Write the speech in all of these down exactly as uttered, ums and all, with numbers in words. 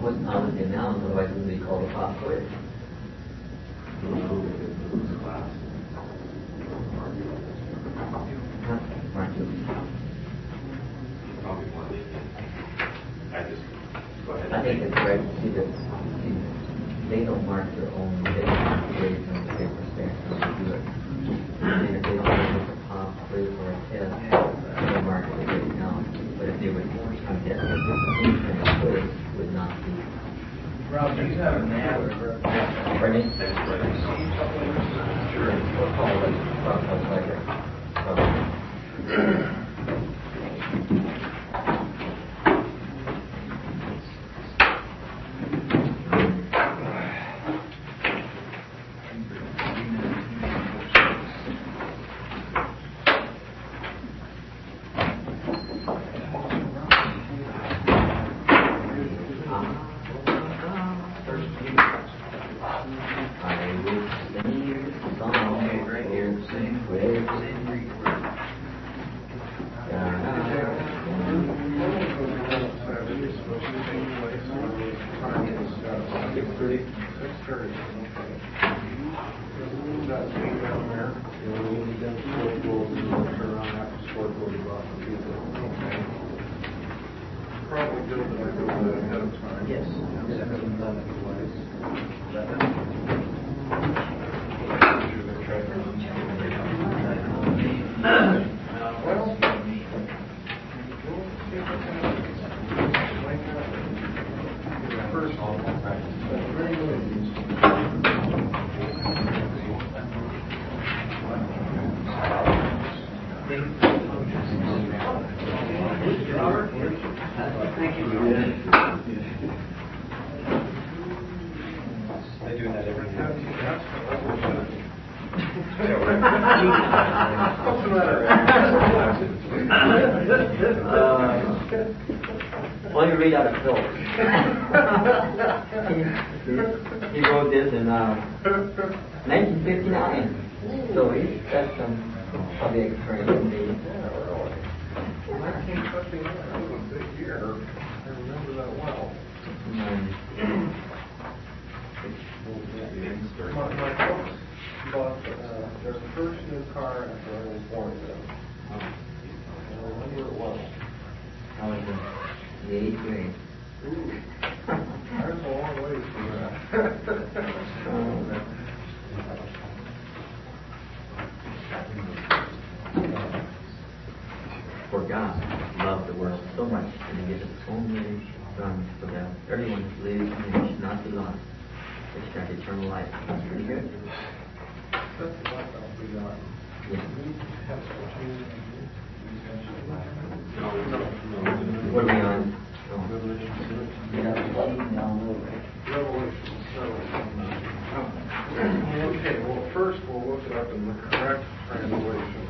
wasn't on the announced, otherwise it would be called a pop quiz. I just go ahead. I think it's right to see that see, they don't mark their own days grades on the paper stamp when they do it. And if they don't make a pop quiz or a test, they mark it right now. But if they would, I'm guessing if this quiz would not be. Rob, do you have an ad or a Pardon me? Sure. We'll call it process later. Well, you read out of Phil. he, he wrote this in uh, nineteen fifty-nine. So he's got some probably experience in these. nineteen fifty-nine, that was a big year. I remember that well. Um, My, my folks bought uh, their first new car after I was born. Then. And I remember it well. I was in the eighth grade. Ooh, that's a long ways from that. For God loved the world so much that He gave His only Son so that everyone who believes in Him should not be lost, but should have eternal life. That's pretty good. That's the life I'll be on. Yeah. No, no, no. What are we on? Oh. Revelation seven. Okay, well, first we'll look it up in the correct translation.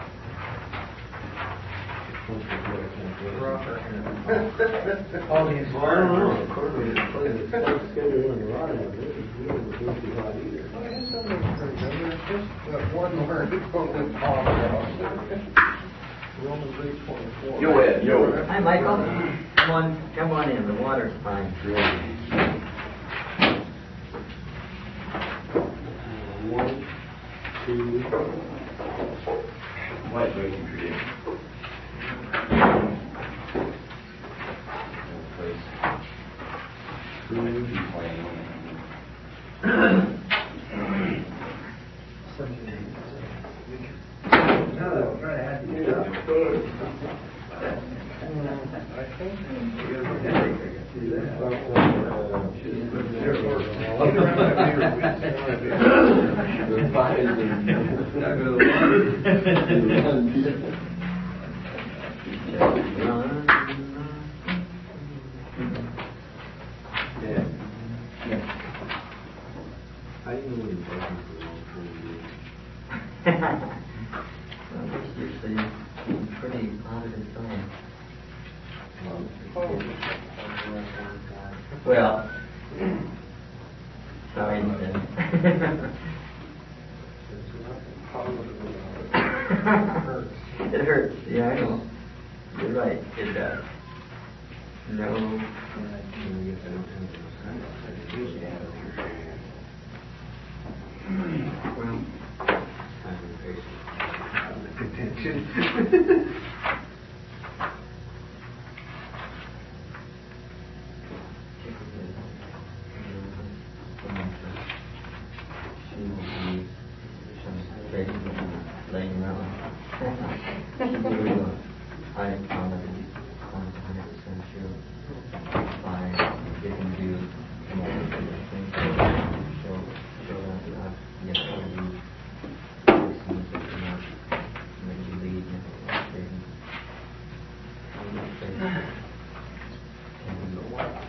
All these I don't know. Of course, we just play the stuff schedule in the ride. This is really the goofy hot either. It's just that one word that totally popped out. Romans eight twenty-four. Go ahead, go ahead. Hi, Michael. Come on, come on in. The water's fine. One, two, White breaking tradition. I didn't know what he was working for a long time. Well, he's usually pretty positive sign. Well, sorry, then. It hurts. Yeah, I know. You're right. It does. No. Well, time and patience. Attention. She will be some basically laying around. She will hide from it one hundred percent sure by getting you some more things. She'll she'll have to ask yes or you. Listen to the enough. Maybe lead and everything. I'm not saying can be a while.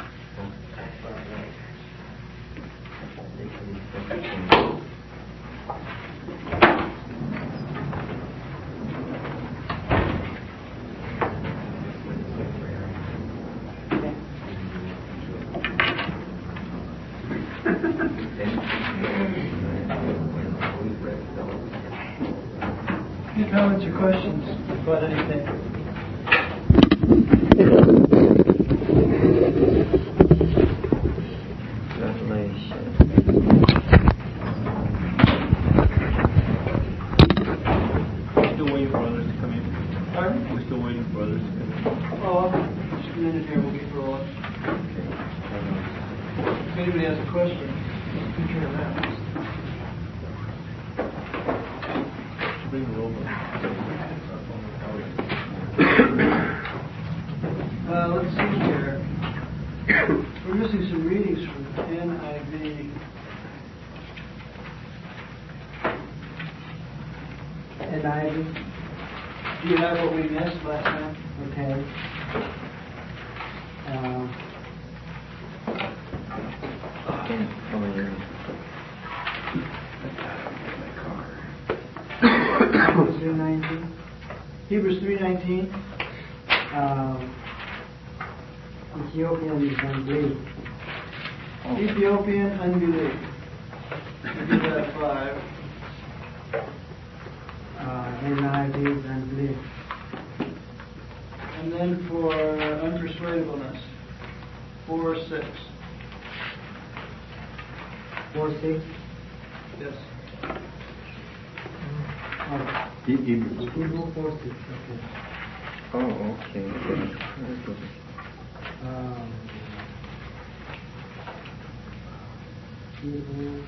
Any comments or questions about anything? Still waiting for others to come in. Pardon? We're still waiting for others to come in. Oh, just a minute here, we'll get rolling. If anybody has a question, you can turn around. Bring the roll. Uh, let's see here. We're missing some readings from N I V. And I, Do you have what we missed last time? okay. Uh, three nineteen, Hebrews three nineteen. um, Ethiopian is unbelief. Ethiopian unbelief. We did that at five. Uh, N I V is unbelief. And then for unpersuadableness, four six. Four six. Yes. Oh, Hebrews. Hebrew four six. Okay. Oh, okay. Um, Hebrew.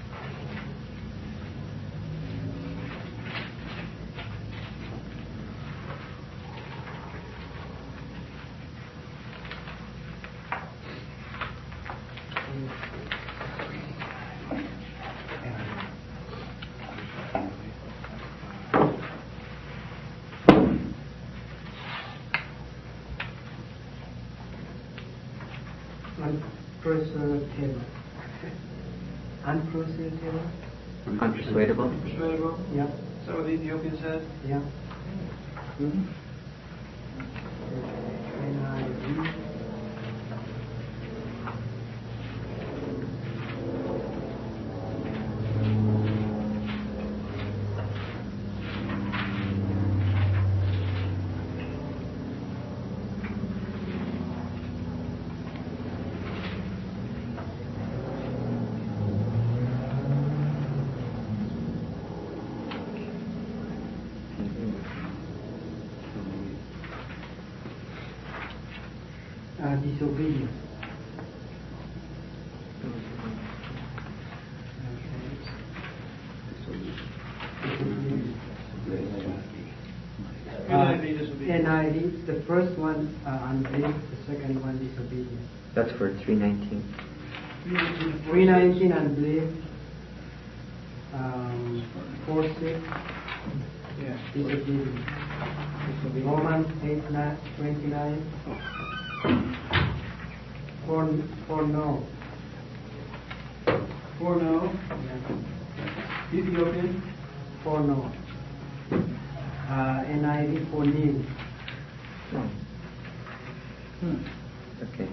Unpersuadable. Unpersuadable? Unpersuadable? Unpersuadable? Yep. Is that what the Ethiopian said? Yep. Mm-hmm. N I V. Uh, disobedience. N I V disobedience. N I V, the first one uh, unbelief, the second one disobedience. That's for three nineteen. three nineteen unbelief, um, four six Yeah. disobedience. Romans eight nine, twenty-nine, four, four no. Four no. Yeah. Ethiopian. Four no. Uh, N I V for nil. Oh. Hmm. Okay.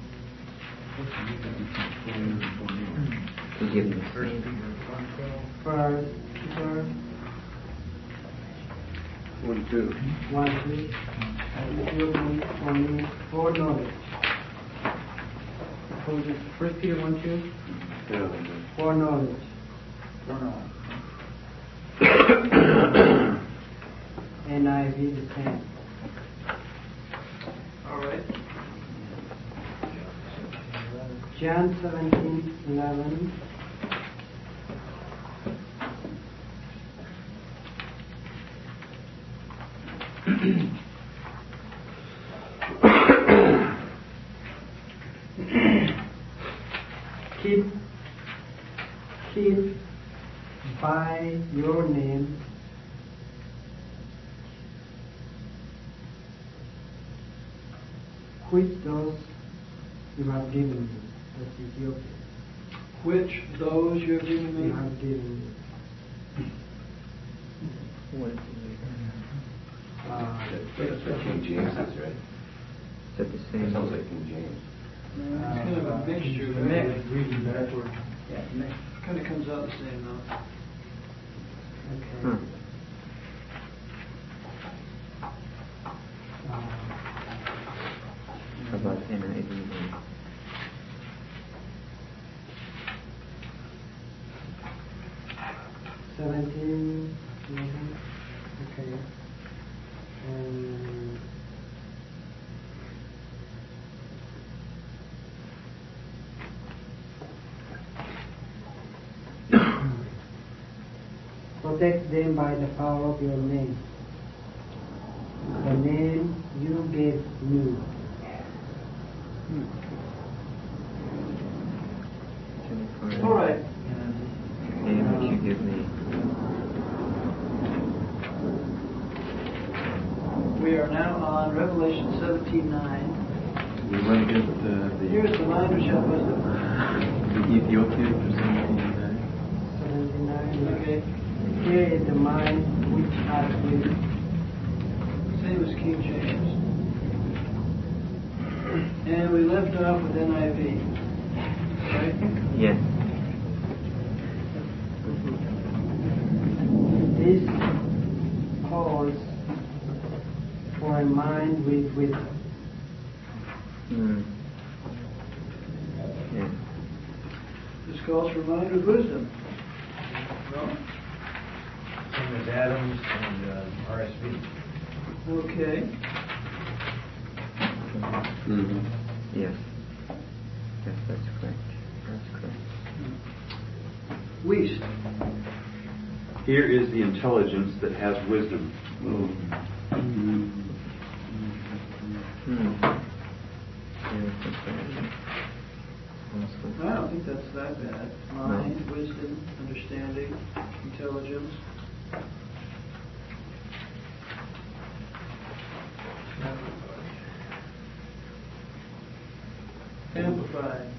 Forgiveness. For, for One, two. One, two. And it will be for me for knowledge. So the First Peter one, two. Yeah. For knowledge. For now. N I V the same. All right. John seventeen, eleven. keep, keep by your name which those you have given me. That's Ethiopia. Which those you have given You me? have given me. Uh, That's what King James is, right? Is that the It same? sounds like King James. No, it's kind of a mixture. The really. mix. Reading backward. yeah, mix. Kind of comes out the same though. Okay. Hmm. Uh, How about N I V? Seventeen. eleven. Okay. And protect them by the power of your name, the name you gave me. All right. Name which you give me. We are now on Revelation seventeen nine. We want to get uh, the, Here's the mind which hath wisdom. the Ethiopian for seventeen. Seventy-nine. Okay. Here is the mind which has wisdom. Same as King James. And we left off with N I V. Right? Yes. This calls for a mind with wisdom. Hmm. Yes. This calls for mind with wisdom. Well, Same as Adams and uh, R S V. okay. Mm-hmm. Yes. Yes, that's correct. That's correct. Weast. Here is the intelligence that has wisdom. Hmm. Yes, that's right. Also. I don't think that's that bad. Mind, wisdom, understanding, intelligence. Amplified.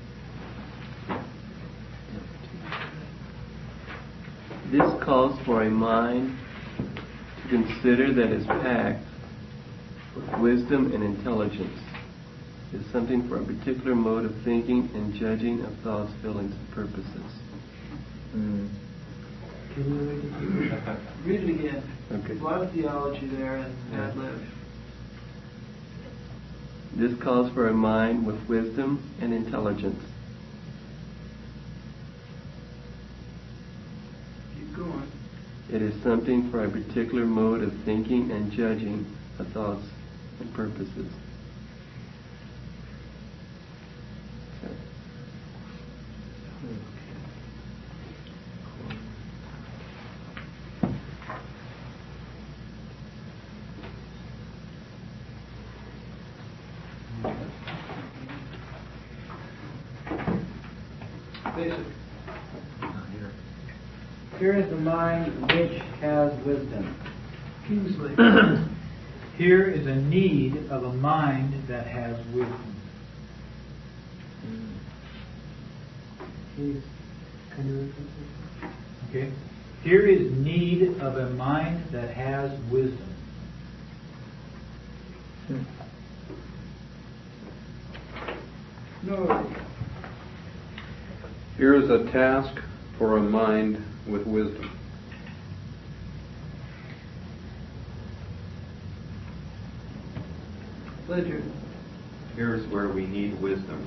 This calls for a mind to consider that is packed with wisdom and intelligence. Is something for a particular mode of thinking and judging of thoughts, feelings, and purposes. Hmm. Can you read it? Read it again. Okay. A lot of theology there and ad lib. This calls for a mind with wisdom and intelligence. Keep going. It is something for a particular mode of thinking and judging of thoughts and purposes. Basic. Here is the mind which has wisdom. Kingsley. Here is a need of a mind that has wisdom. Please, can you repeat this? Okay? Here is need of a mind that has wisdom. No. Here is a task for a mind with wisdom. Ledger. Here's where we need wisdom.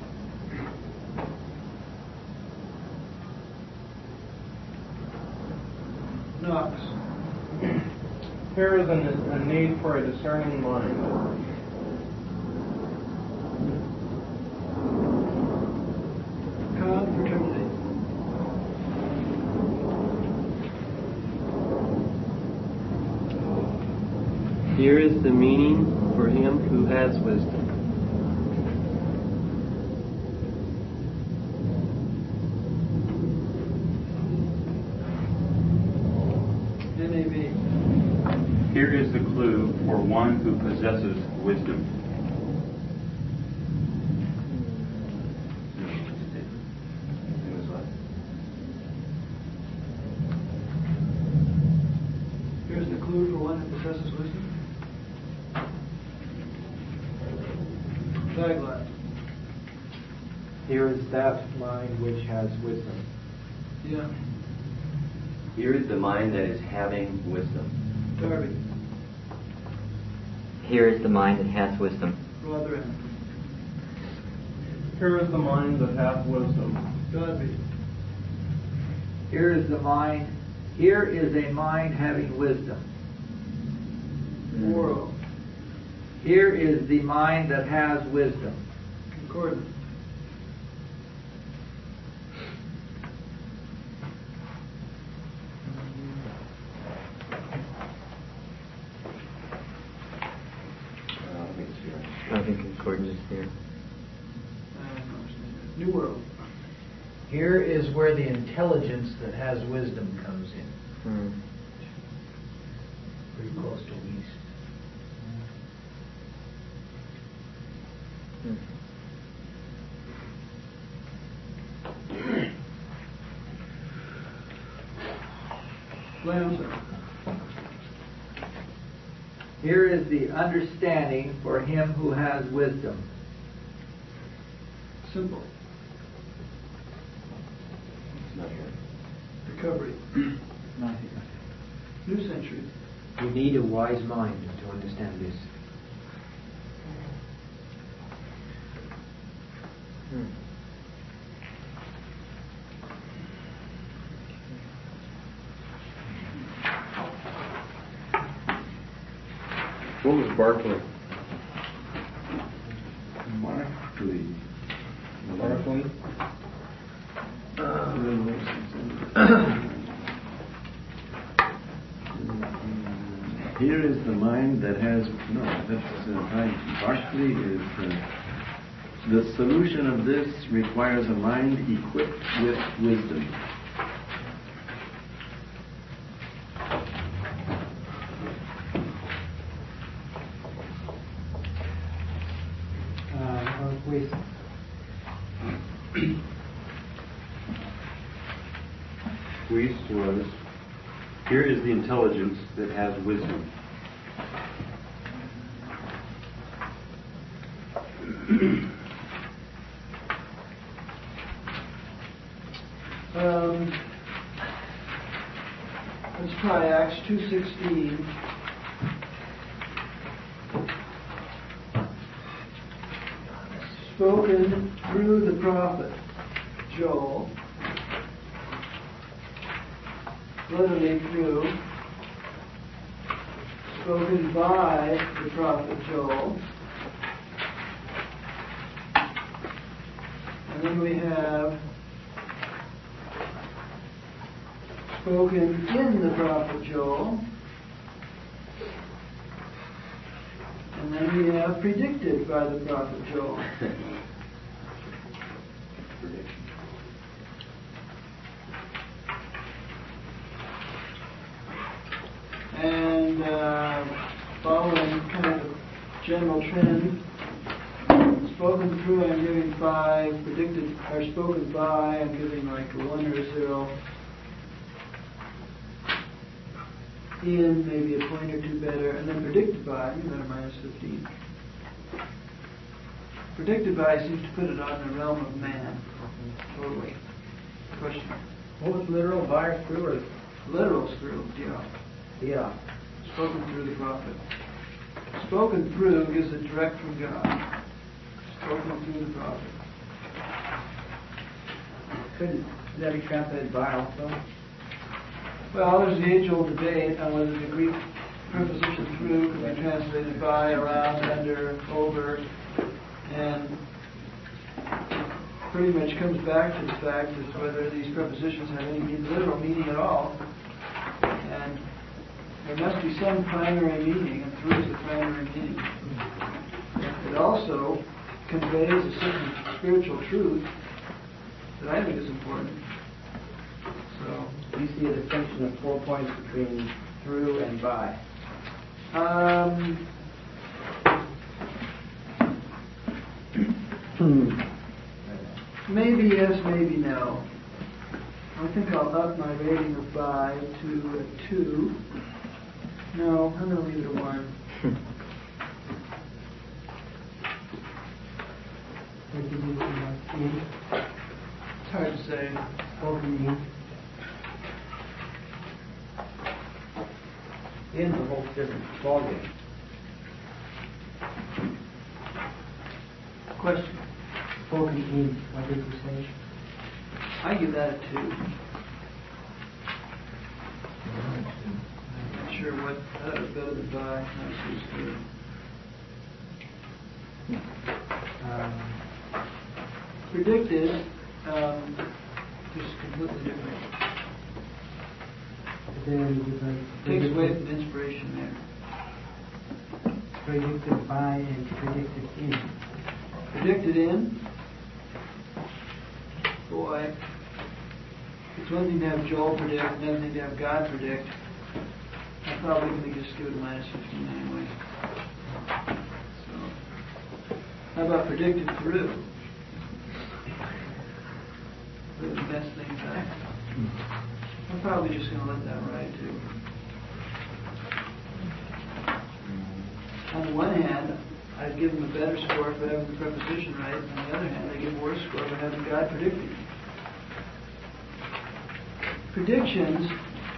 Knox. Here is a, a need for a discerning mind. Confraternity. Here is the meaning for him who has wisdom. N A V. Here is the clue for one who possesses wisdom. Here's the clue for one who possesses wisdom. Baglat. Here is that mind which has wisdom. Yeah. Here is the mind that is having wisdom. Darby. Here is the mind that has wisdom. Rotherham. Here is the mind that hath wisdom. Godby. Here is the mind, here is a mind having wisdom. Morrow. Here is the mind that has wisdom. Concordant. I think concordance is here. New World. Here is where the intelligence that has wisdom comes in. Hmm. Pretty close to east. Lambda. Here is the understanding for him who has wisdom. Simple. Not here. Recovery. No, I think not. New Century. We need a wise mind to understand this. Hmm. What was Barclay? Barclay. Barclay. Here is the mind that has, no, that's uh, right. Barclay is, uh, the solution of this requires a mind equipped with wisdom. Uh, with Weiss was, here is the intelligence that has wisdom. Um, let's try Acts two sixteen. Spoken through the prophet Joel, literally through, spoken by the prophet Joel, and then we have spoken in the prophet Joel, and then we have predicted by the prophet Joel. And uh, following kind of general trend, spoken through I'm giving five, predicted or spoken by I'm giving like a one or a zero. In maybe a point or two better, and then predicted by I'm giving a minus fifteen. Predicted by seems to put it on the realm of man. Totally. Question. What was literal, by or through, or Literal through, yeah. yeah? Spoken through the prophet. Spoken through gives it direct from God. Spoken through the prophet. Couldn't that be translated by also? Well, there's the age-old debate on whether the Greek preposition through could be translated by, around, under, over, and pretty much comes back to the fact as to whether these prepositions have any literal meaning at all. And there must be some primary meaning, and through is the primary meaning. It also conveys a certain spiritual truth that I think is important. So, You see a distinction of four points between through and by. um, maybe yes, maybe no. I think I'll up my rating of by to a two. No, I'm going to leave it a one. What did you say? In? It's hard to say. Spoken in. In's a whole different ballgame. Question. Spoken in, what did you say? I give that a two. I'm not sure what that was better than by. That was good. Um, Predicted, um, just completely different. very different. Takes away from inspiration there. Predicted by and predicted in. Predicted in, boy, it's one thing to have Joel predict, another thing to have God predict. I'm probably going to just give it a minus fifteen anyway. So, how about predicted through? Really mess things up. I'm probably just going to let that ride too. On the one hand, I'd give them a better score for having the preposition right. On the other hand, I give a worse score for having God predicting. Predictions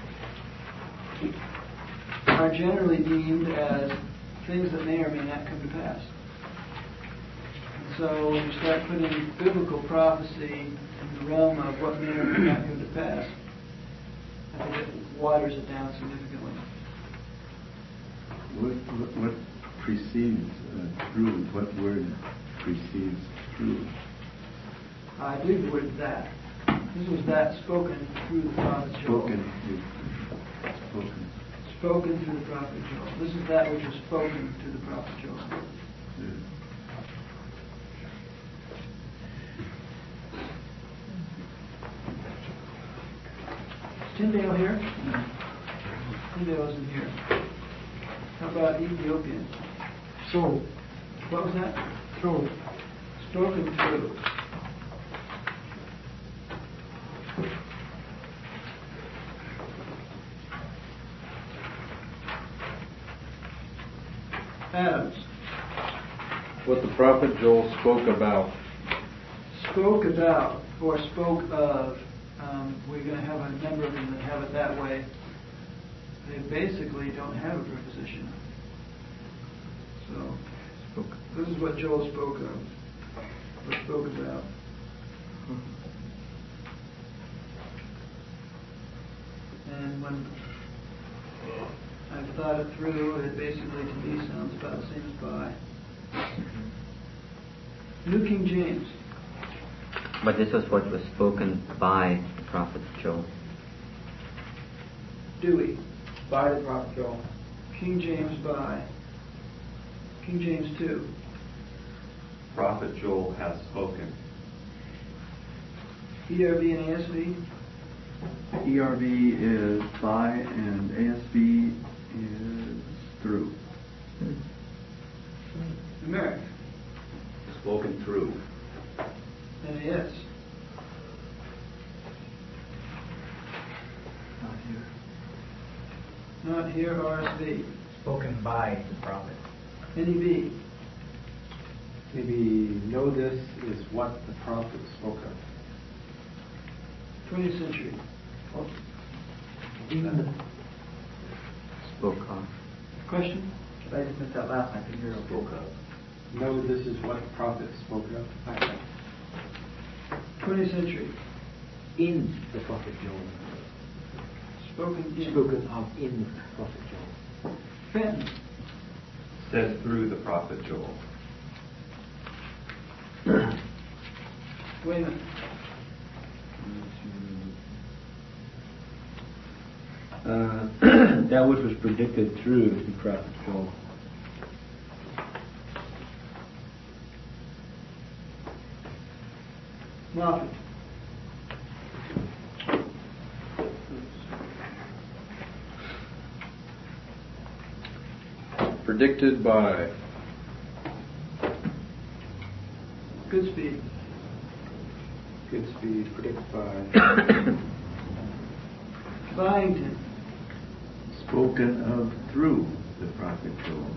are generally deemed as things that may or may not come to pass. And so when you start putting biblical prophecy in the realm of what may or may not come to pass, I think it waters it down significantly. What, what, what precedes uh, through? What word precedes through? I believe the word that. This was that spoken through the prophet Joel. Spoken. is Spoken. Spoken through the prophet Joel. This is that which was spoken to the prophet Joel. Yeah. Is Tyndale here? Tyndale isn't here. How about Ethiopian? So, What was that? through. Spoken through. Adams. What the prophet Joel spoke about. Spoke about or spoke of. Um, we're going to have a number of them that have it that way. They basically don't have a preposition. So, Spoke. this is what Joel spoke of, or spoke about. And when I've thought it through, it basically to me sounds about the same as by. New King James. But this was what was spoken by the prophet Joel. Dewey. By the prophet Joel. King James by. King James two. Prophet Joel has spoken. E R V and A S V. E R V is by and A S V is through. Americ. Spoken through. N A S. Not here. Not here, R S V. Spoken by the prophet. N E B. Maybe know this is what the prophet spoke of. twentieth century. Spoke of. Question? I just missed that last one, I couldn't hear it. Spoke of. No, this is what the prophet spoke of. twentieth century. In the prophet Joel. Spoken in. Spoken of in the prophet Joel. Fenton. Said through the prophet Joel. Wait a minute. Uh, that which was predicted through the prophet Joel. Moffat. Predicted by. Goodspeed. Goodspeed, predicted by. Byington. Spoken of through the prophet Joel.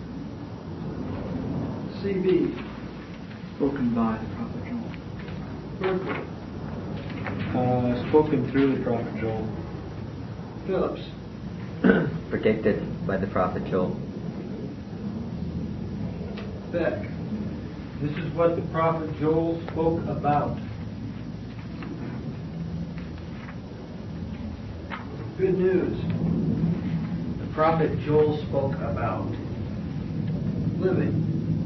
C B. Spoken by the prophet Joel. Berkeley. Uh, spoken through the prophet Joel. Phillips. Predicted by the prophet Joel. Beck. This is what the prophet Joel spoke about. Good news. The prophet Joel spoke about. Living.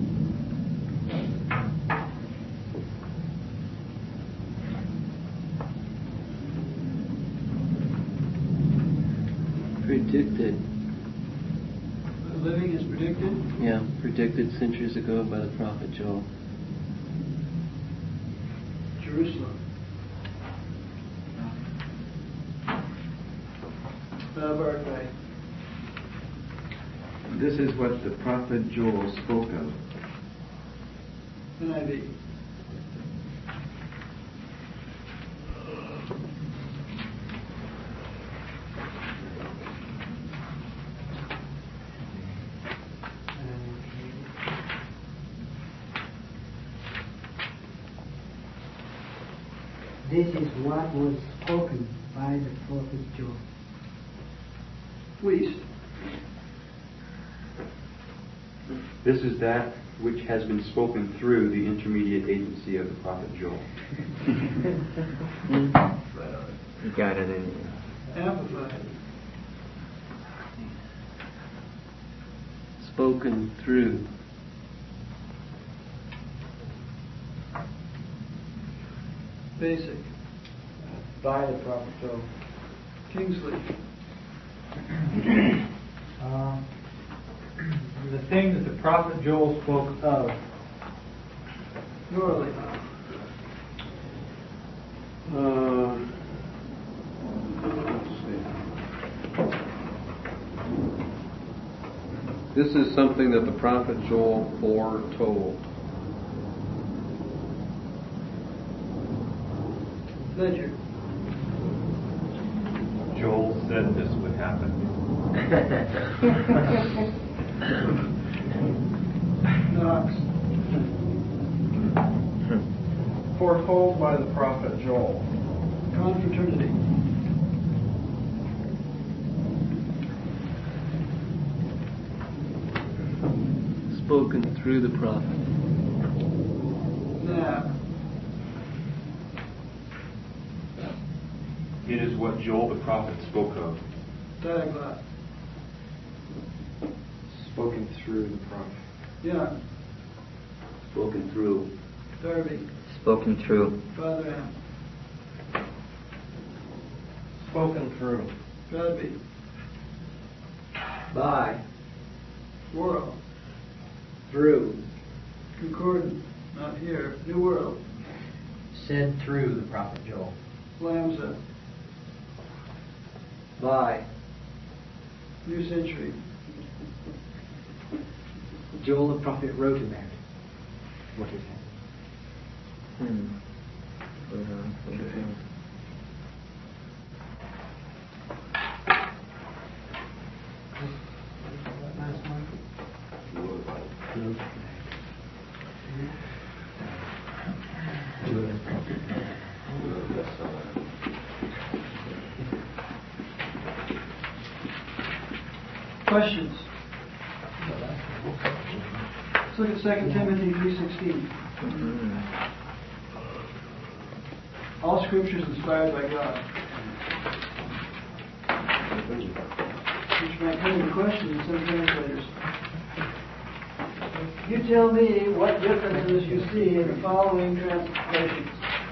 Predicted. Living is predicted. Yeah, predicted centuries ago by the prophet Joel. Jerusalem. Barclay. This is what the prophet Joel spoke of. N I V. This is what was spoken by the prophet Joel. Weast. This is that which has been spoken through the intermediate agency of the prophet Joel. You got it in. Amplified. Spoken through. Basic. By the prophet Joel. Kingsley. Uh, the thing that the prophet Joel spoke of. Norley. Uh, let's see. This is something that the prophet Joel foretold. Ledger. Joel said this would happen. Knox. Foretold by the prophet Joel. Confraternity. Spoken through the prophet. Nab. It is what Joel the prophet spoke of. Diaglott. Spoken through the prophet. Young. Spoken through. Darby. Spoken through. Fatherham. Spoken through. Bradby. By. Worrell. Through. Concordant. Not here. New World. Said through the prophet Joel. Lamsa. By. New Century. Joel the prophet wrote about it. What is that? Hmm. Hold on, hold on. Questions? Let's look at Second Timothy three sixteen. All Scripture is inspired by God. Which might come into question in some translators. You tell me what differences you see in the following translations.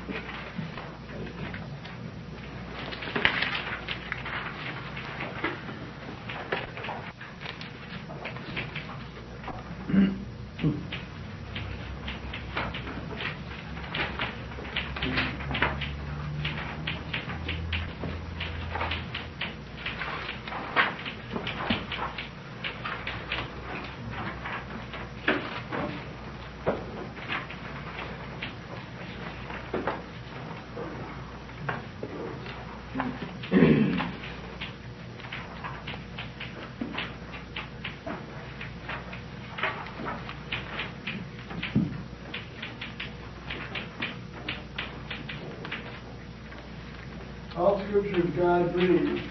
All Scripture is God breathed.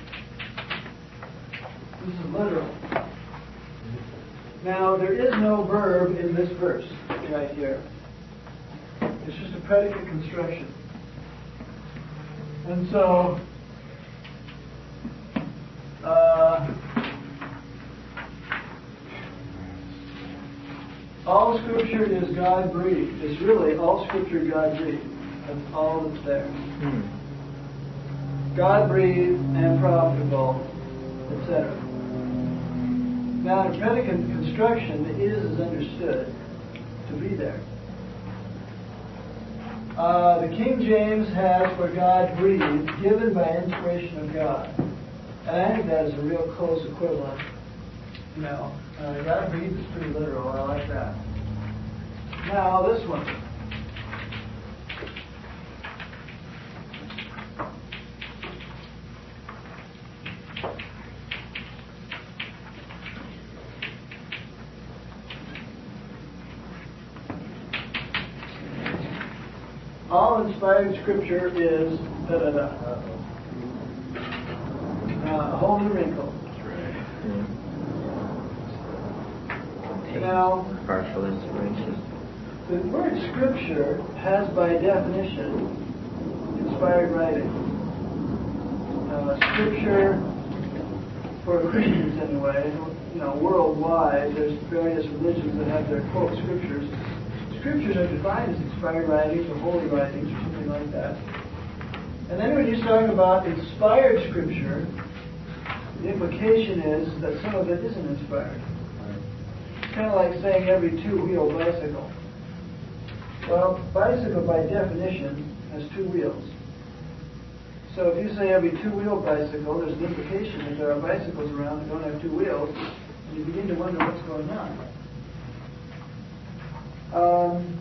This is literal. Now, there is no verb in this verse right here. It's just a predicate construction. And so, uh, all Scripture is God breathed. It's really all Scripture God breathed. That's all that's there. Hmm. God breathed and profitable, et cetera. Now, in predicate construction, the is is understood to be there. Uh, the King James has for God breathed, given by inspiration of God. And I think that is a real close equivalent. You know, uh, God breathed is pretty literal. I like that. Now, this one. All inspired Scripture is da da da. Uh, a whole new wrinkle. Now, partial inspiration. The word Scripture has, by definition, inspired writing. Uh, scripture, for Christians anyway, you know, worldwide, there's various religions that have their quote scriptures. Scriptures are defined as inspired writings or holy writings or something like that. And then when you talk about inspired Scripture, the implication is that some of it isn't inspired. It's kind of like saying every two-wheel bicycle. Well, bicycle by definition has two wheels. So if you say every two-wheel bicycle, there's an implication that there are bicycles around that don't have two wheels, and you begin to wonder what's going on. Um,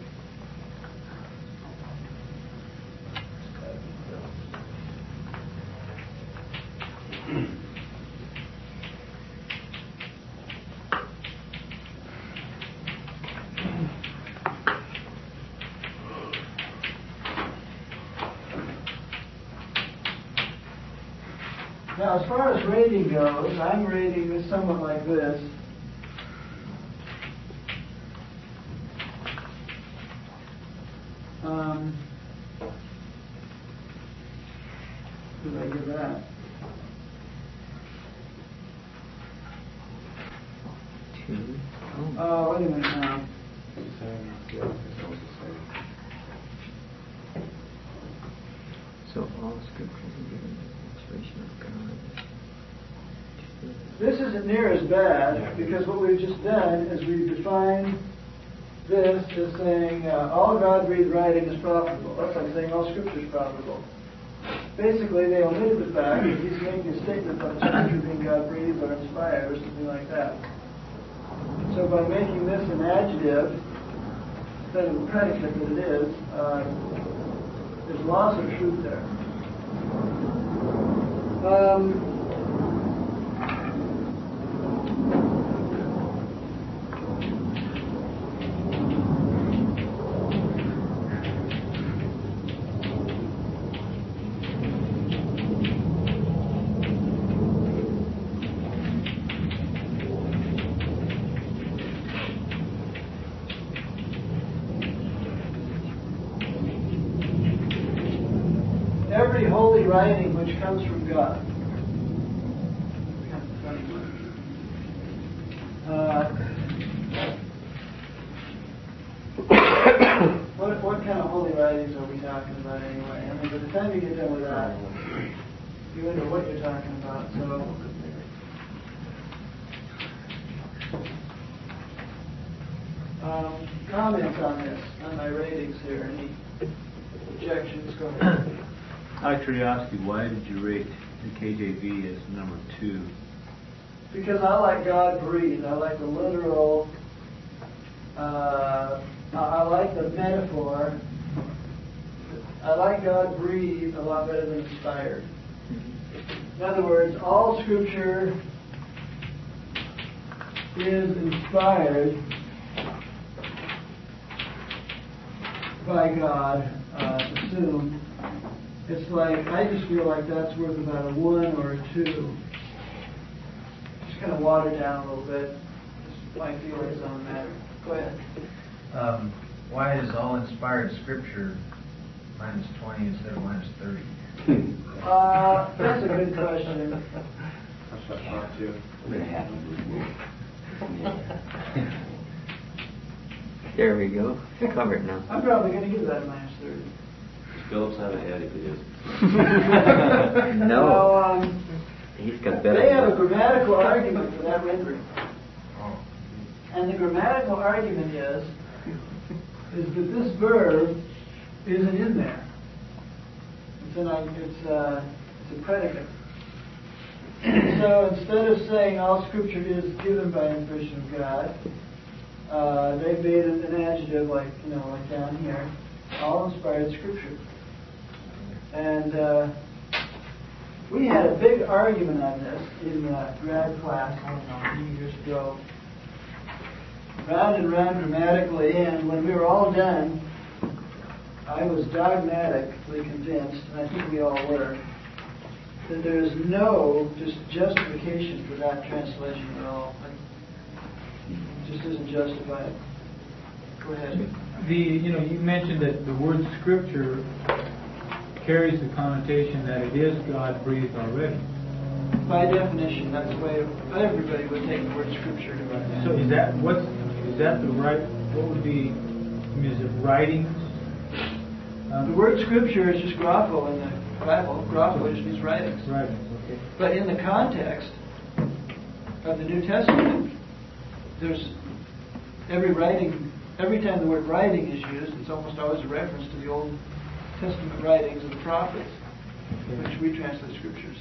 Now, as far as rating goes, I'm rating this somewhat like this. Um, what did I give that? Two. Oh, wait a minute now. So all Scripture is given by inspiration of God. This isn't near as bad because what we've just done is we've defined this as saying uh, all God-breathed writing is profitable. That's like saying all Scripture is profitable. Basically, they omitted the fact that he's making a statement about the Scripture being God-breathed or inspired or something like that. So by making this an adjective instead of a predicate that it is, uh, there's lots of truth there. Um, writing which comes from God. Uh, what, what kind of holy writings are we talking about anyway? I mean, by the time you get done with that, you wonder what you're talking about. So, um, comments on this, on my ratings here? Any objections? Go ahead. Out of curiosity, why did you rate the K J V as number two? Because I like God breathed. I like the literal. Uh, I I like the metaphor. I like God breathed a lot better than inspired. In other words, all Scripture is inspired by God. Uh, assume. It's like I just feel like that's worth about a one or a two. Kind of watered down a little bit. Just my feelings on the matter. Go ahead. Um, why is all inspired scripture minus twenty instead of minus thirty? Uh, that's a good question. That's what I thought too. There we go. Covered now. I'm probably going to give that a minus thirty. Philip's not ahead if it is. No. So, um, He's got better. they have a grammatical argument for that rendering. And the grammatical argument is, is that this verb isn't in there. It's, an, it's, uh, it's a predicate. So instead of saying all Scripture is given by inspiration of God, uh, they made an, an adjective like, you know, like down here, all inspired Scripture. And uh, we had a big argument on this in uh, grad class, I don't know, a few years ago. Round and round grammatically, and when we were all done, I was dogmatically convinced, and I think we all were, that there is no just justification for that translation at all. It just isn't justified. Go ahead. The you know you mentioned that the word Scripture carries the connotation that it is God breathed already. By definition, that's the way everybody would take the word Scripture to write that. So is that what's is that the right? What would be? I mean, is it writings? Um, the word Scripture is just grapho in the Bible. Grapho just means writings. Writings. Okay. But in the context of the New Testament, there's every writing. Every time the word writing is used, it's almost always a reference to the Old Testament writings of the prophets, okay, which we translate Scriptures.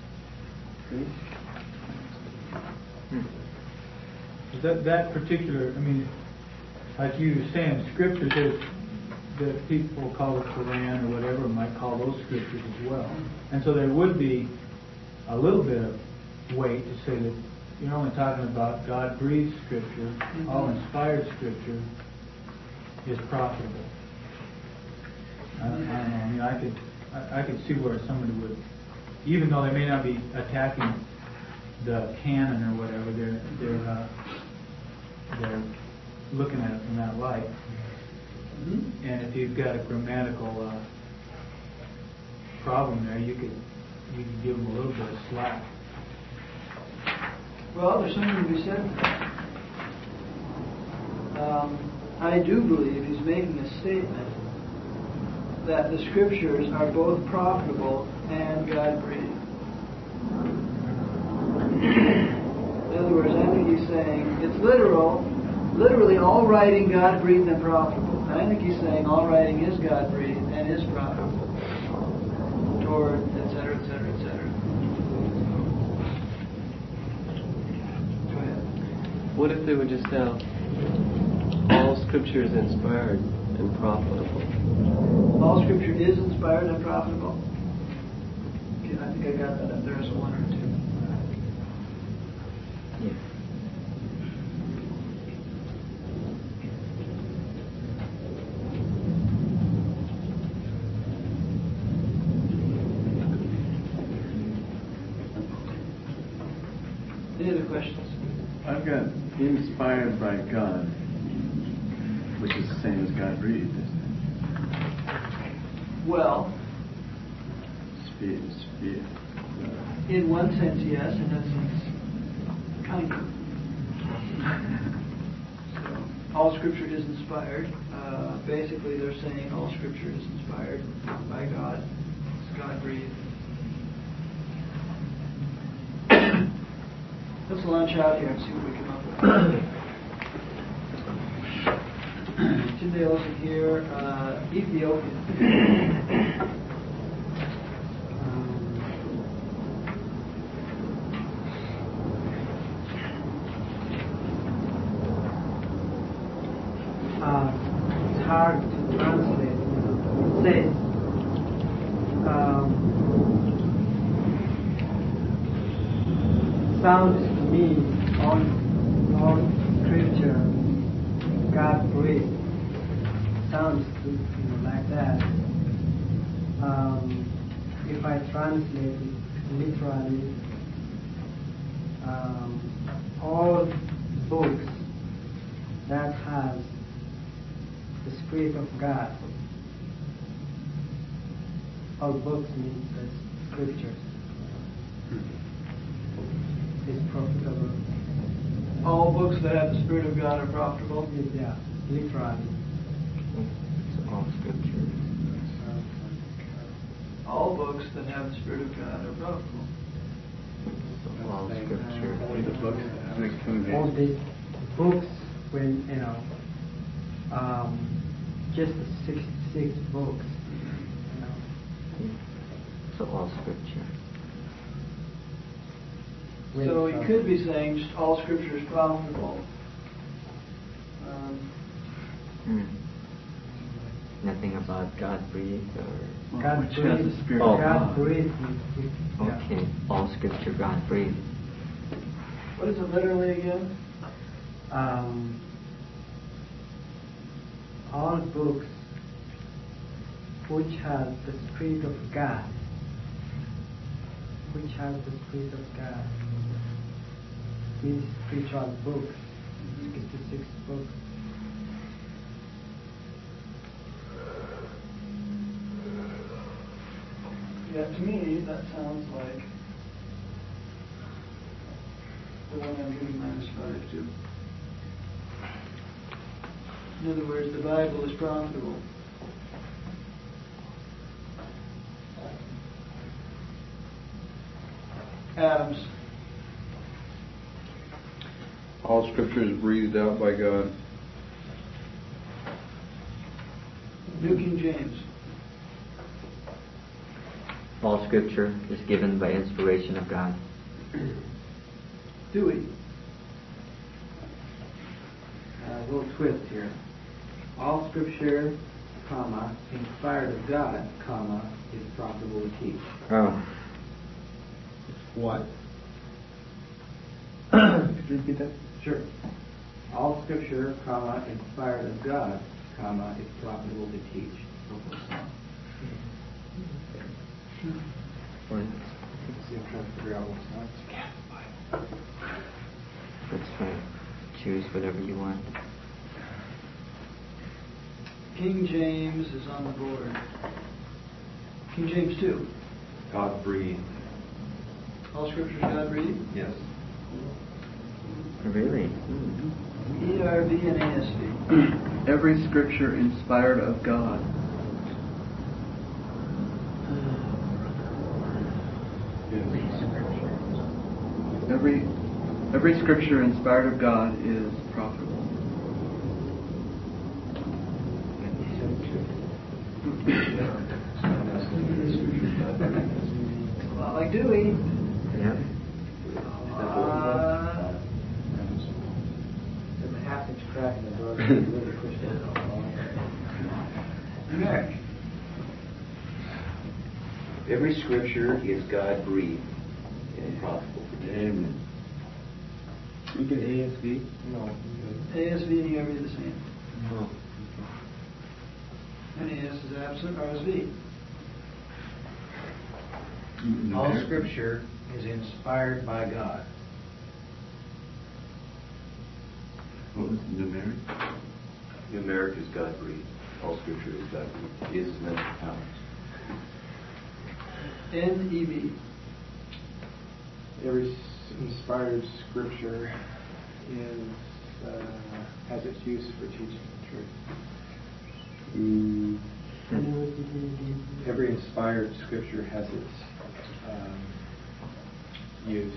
That that particular, I mean, like you were saying, Scriptures, there's that people call the Quran or whatever, might call those Scriptures as well. And so there would be a little bit of weight to say that you're only talking about God-breathed Scripture, mm-hmm. all inspired Scripture is profitable. I, I don't know. I mean, I could I, I could see where somebody would, even though they may not be attacking the canon or whatever, they're they're uh, they're looking at it from that light. Mm-hmm. And if you've got a grammatical uh, problem there, you could you could give them a little bit of slack. Well, there's something to be said for that. Um, I do believe he's making a statement that the Scriptures are both profitable and God-breathed. In other words, I think he's saying it's literal, literally all writing God-breathed and profitable. And I think he's saying all writing is God-breathed and is profitable. Toward, et cetera, et cetera, et cetera. Go ahead. What if they would just have all Scripture is inspired and profitable? All Scripture is inspired and profitable? Okay, I think I got that up there as a one or two. Yeah. Any other questions? I've got inspired by God, which is the same as God breathed, isn't Well, it? is, is, uh, In one sense, yes. In that sense, kind of. So, all Scripture is inspired. Uh, basically, they're saying all Scripture is inspired by God. It's God-breathed. Let's launch out here and see what we come up with. Two deals in here. Uh, Ethiopia. It's hard to translate. It says, um, sounds to me all, all scripture God breathed. Sounds to, you know, like that. Um, if I translate it literally, um, all books that has the Spirit of God. All books means the scriptures. Is profitable. All books that have the Spirit of God are profitable? Yeah, literally. It's all Scripture. All books that have the Spirit of God are profitable. So all Scripture. Only the books that have the King All James. the books, when, you know, um, just the sixty-six books, you know. So all Scripture. With, So he uh, could be saying just all Scripture is profitable. Um, Hmm. Nothing about God breathed or. God Which has the breathed. Spirit of God God. breathed. it- it- yeah. Okay, all Scripture God breathed. what is it literally again? Um, all books which have the Spirit of God, which have the Spirit of God, means spiritual books, sixty-six books. Yeah, to me, that sounds like the one I'm giving minus five to. In other words, the Bible is profitable. Adams. All Scripture is breathed out by God. New King James. All Scripture is given by inspiration of God. Dewey. A little twist here. All Scripture, comma, inspired of God, comma, is profitable to teach. Oh. What? Could you repeat that? Sure. All Scripture, comma, inspired of God, comma, is profitable to teach. Right. See, I'm trying to figure out what's not. That's right. Choose whatever you want. King James is on the board. King James two. God breathed. All Scripture is God breathed. Yes. Really? E R V and A S V. Every Scripture inspired of God. Every every Scripture inspired of God is profitable. A lot like Dewey. Yep. Uh, There's a half inch crack in the door. You really pushed it. Merrick. Every Scripture is God breathed and profitable for teaching. Amen. You get A S V? No. A S V and E R V are the same. Oh. N A S is absent, R S V. All Scripture is inspired by God. What was the numeric? Numeric is God breathed. All Scripture is God breathed. Is is mental powers. N E B. Every s- inspired scripture is uh, has its use for teaching the truth. Mm. Every inspired scripture has its um, use.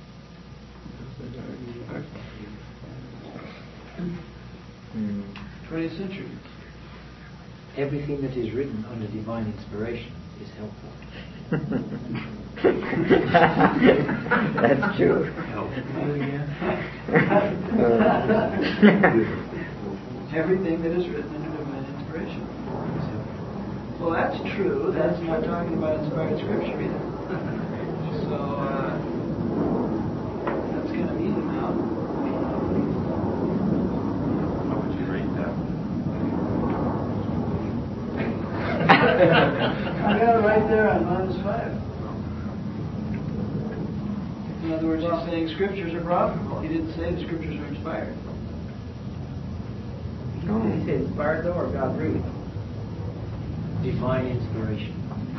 Mm. twentieth century. Everything that is written under divine inspiration is helpful. That's true. Everything that is written under divine inspiration. Well, that's true. That's not talking about inspired scripture either. So, uh, that's kind of easy now. How would you rate that? I got it right there on minus five. In other words, he's saying scriptures are profitable. He didn't say the scriptures are inspired. Did he say inspired though, or God breathed? Divine inspiration.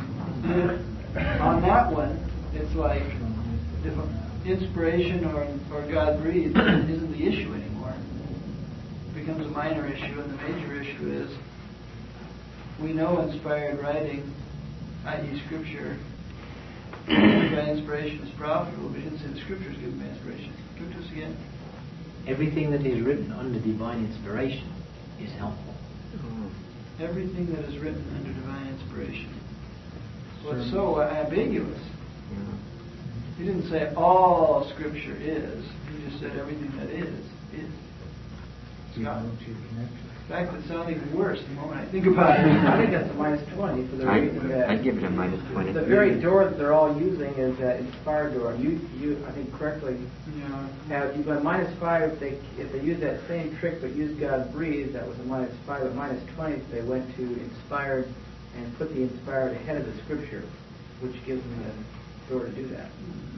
On that one, it's like div- inspiration or or God breathed isn't the issue anymore. It becomes a minor issue, and the major issue is we know inspired writing, that is, scripture, by inspiration is profitable. We didn't say the scripture is given by inspiration. Give it to us again. Everything that is written under divine inspiration is helpful. Everything that is written under divine inspiration. Well, it's so ambiguous. He didn't say all scripture is. He just said everything that is, is. It's got in fact, it sounds even worse the moment I think about it. I think that's a minus twenty for the I, reason that I give it a minus twenty. the very door that they're all using is that inspired door. You, you, I think correctly. Yeah. Now, if you go minus five, if they if they use that same trick but use God breathed, that was a minus five. But minus twenty, if they went to inspired and put the inspired ahead of the scripture, which gives them the door to do that.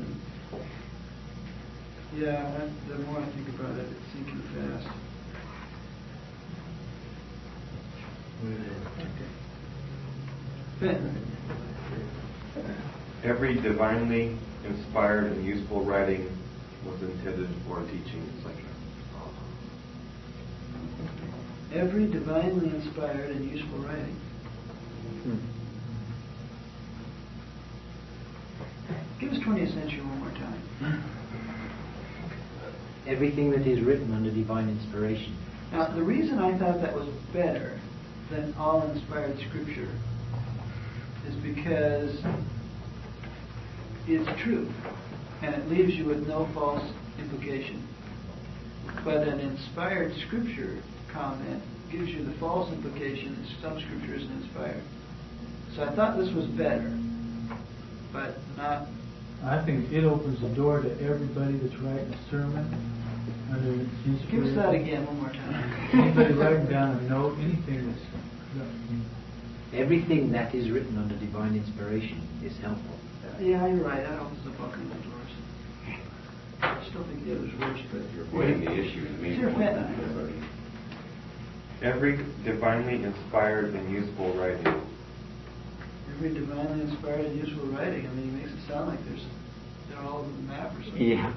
Yeah, I, the more I think about it, it's sinking fast. Every divinely inspired and useful writing was intended for teaching, et cetera. Every divinely inspired and useful writing. Hmm. Give us twentieth century one more time. Everything that is written under divine inspiration. Now, the reason I thought that was better than all inspired scripture is because it's true and it leaves you with no false implication. But an inspired scripture comment gives you the false implication that some scripture isn't inspired. So I thought this was better, but not. I think it opens the door to everybody that's writing a sermon. Under inspiration. Give us that again one more time. Anybody writing down a note, anything that's. Everything that is written under divine inspiration is helpful. Yeah, you're right. That opens the bucket of doors. I still think the other's worse, but You're avoiding the issue. The main Sure, point Fenton. is already- Every divinely inspired and useful writing. Every divinely inspired and useful writing. I mean, he makes it sound like there's they're all over the map or something. Yeah.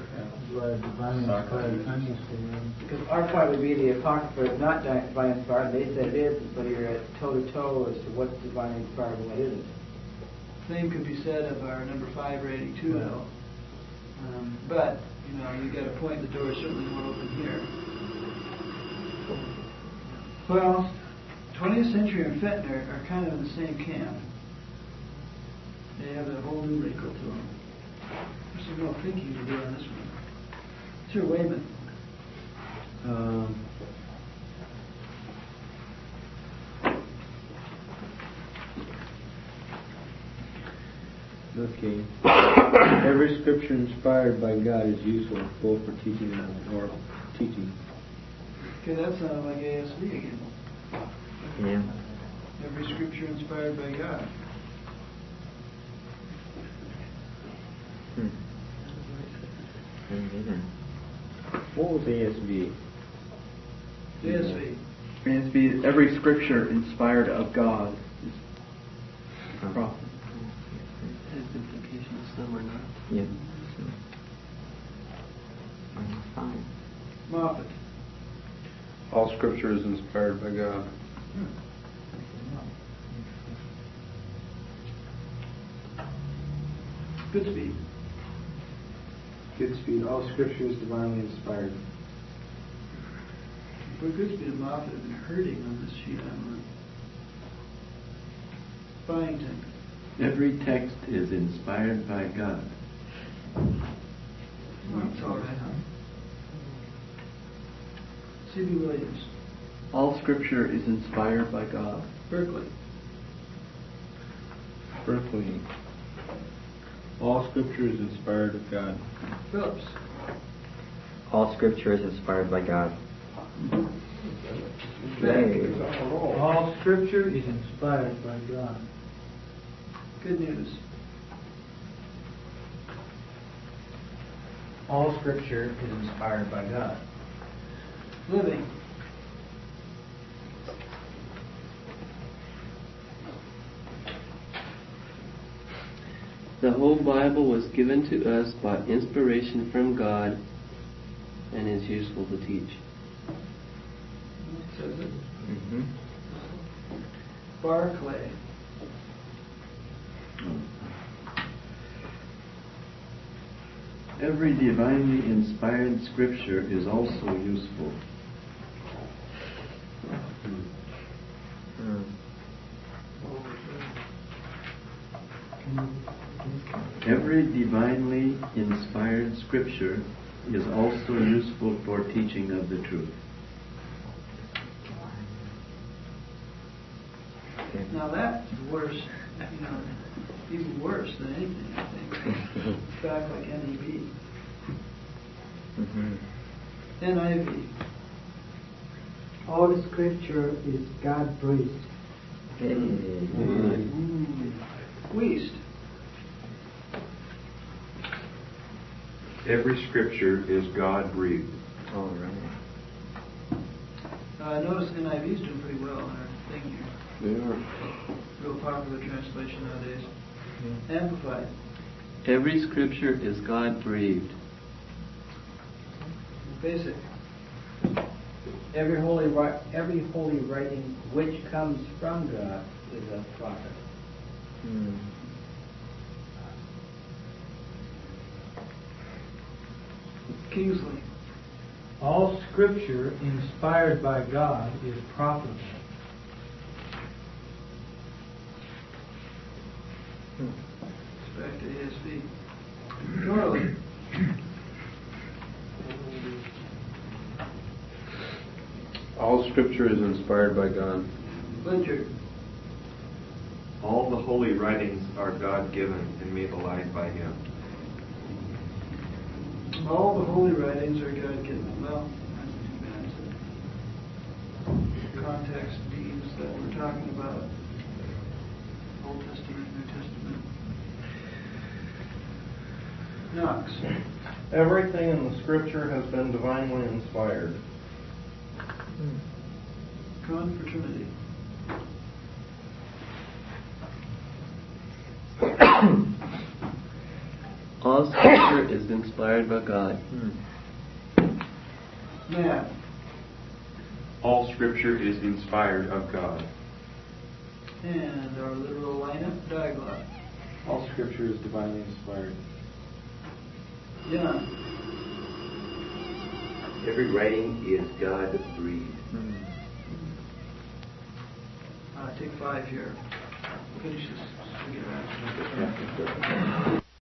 Because our point would be the Apocrypha is not divine inspired. They said it is, but you're at toe to toe as to what's divinely inspired and what isn't. Same could be said of our number five rating too, though. Um, but you know, you got a point. The door is certainly more open here. Well, twentieth century and Fenton are, are kind of in the same camp. They have a whole new wrinkle to them. There's some real thinking to do on this one. Sir Wayman. Um, okay. Every scripture inspired by God is useful both for teaching and or teaching. Okay, that sounded like A S V again. Yeah. Every scripture inspired by God. Hmm. What was A S V? A S V. A S V is every scripture inspired of God is prophet. some are not. Yeah. So, minus five. Moffat. All Scripture is inspired by God. Goodspeed. Goodspeed, all Scripture is divinely inspired. Boy, Goodspeed and Moffat have been hurting on this sheet I'm on. Byington. Every text is inspired by God. That's all right, huh? C B Williams. All Scripture is inspired by God. Berkeley. Berkeley. All Scripture is inspired of God. Phillips. All Scripture is inspired by God. Beck. All Scripture is inspired by God. Good news. All Scripture is inspired by God. Living. The whole Bible was given to us by inspiration from God and is useful to teach. Says it. Mm-hmm. Barclay. Every divinely inspired Scripture is also useful. Every divinely inspired Scripture is also useful for teaching of the truth. Now that's worse, you know, even worse than anything, I think. It's back like N E V. Mm-hmm. N I V. All Scripture is God-breathed. Hey. Mm. Weast. Every Scripture is God-breathed. All right. Uh, notice N I V's doing pretty well in our thing here. They are. Real popular translation nowadays. Yeah. Amplified. Every Scripture is God-breathed. Basic. Every holy ri- every holy writing which comes from God is a prophet. Hmm. Kingsley. All Scripture inspired by God is profitable. It's back to A S V. Norley. All Scripture is inspired by God. Blinchard. All the holy writings are God-given and made alive by Him. All the holy writings are God-given. Well, that's too bad. The context means that we're talking about Old Testament, New Testament. Knox. Everything in the Scripture has been divinely inspired. Confraternity. All Scripture is inspired by God. Matt. All Scripture is inspired of God. And our literal lineup, Diaglott. All Scripture is divinely inspired. Jan. Every writing is God-breathed. Uh, take five here. Finish this. We'll get around to it.